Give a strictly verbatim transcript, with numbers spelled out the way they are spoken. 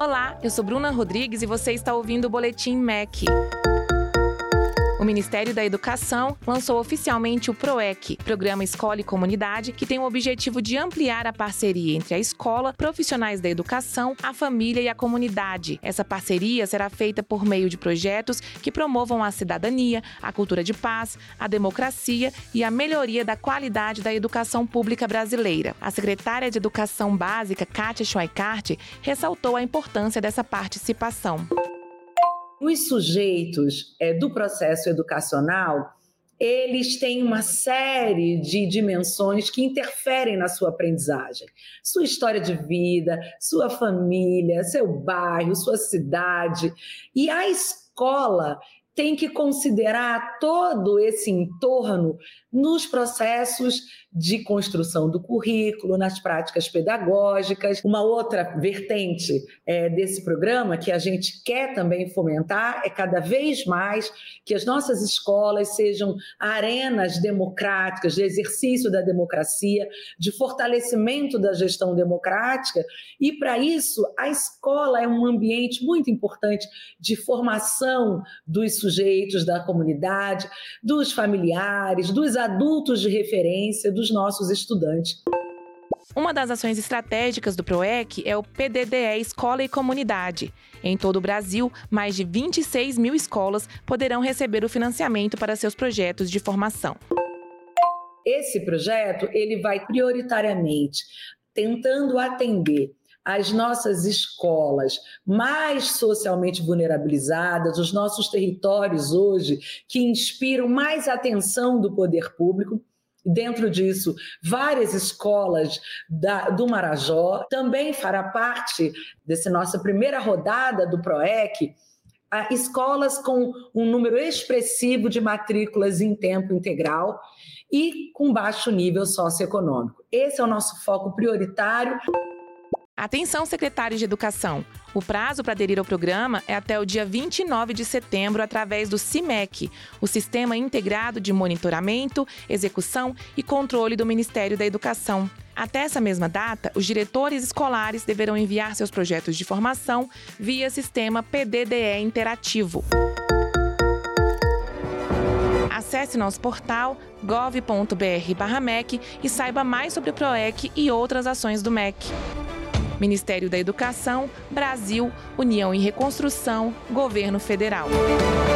Olá, eu sou Bruna Rodrigues e você está ouvindo o Boletim M E C. O Ministério da Educação lançou oficialmente o PROEC, Programa Escola e Comunidade, que tem o objetivo de ampliar a parceria entre a escola, profissionais da educação, a família e a comunidade. Essa parceria será feita por meio de projetos que promovam a cidadania, a cultura de paz, a democracia e a melhoria da qualidade da educação pública brasileira. A secretária de Educação Básica, Kátia Schweikart, ressaltou a importância dessa participação. Os sujeitos é, do processo educacional, eles têm uma série de dimensões que interferem na sua aprendizagem. Sua história de vida, sua família, seu bairro, sua cidade. E a escola tem que considerar todo esse entorno nos processos de construção do currículo, nas práticas pedagógicas. Uma outra vertente é, desse programa que a gente quer também fomentar é cada vez mais que as nossas escolas sejam arenas democráticas de exercício da democracia, de fortalecimento da gestão democrática, e para isso a escola é um ambiente muito importante de formação dos sujeitos da comunidade, dos familiares, dos adultos de referência, dos nossos estudantes. Uma das ações estratégicas do PROEC é o P D D E Escola e Comunidade. Em todo o Brasil, mais de vinte e seis mil escolas poderão receber o financiamento para seus projetos de formação. Esse projeto ele vai prioritariamente tentando atender as nossas escolas mais socialmente vulnerabilizadas, os nossos territórios hoje que inspiram mais atenção do poder público. Dentro disso, várias escolas da, do Marajó. Também fará parte dessa nossa primeira rodada do PROEC, a escolas com um número expressivo de matrículas em tempo integral e com baixo nível socioeconômico. Esse é o nosso foco prioritário. Atenção, secretários de Educação! O prazo para aderir ao programa é até o dia vinte e nove de setembro através do CIMEC, o Sistema Integrado de Monitoramento, Execução e Controle do Ministério da Educação. Até essa mesma data, os diretores escolares deverão enviar seus projetos de formação via sistema P D D E interativo. Acesse nosso portal gov ponto br barra M E C e saiba mais sobre o PROEC e outras ações do M E C. Ministério da Educação, Brasil, União em Reconstrução, Governo Federal.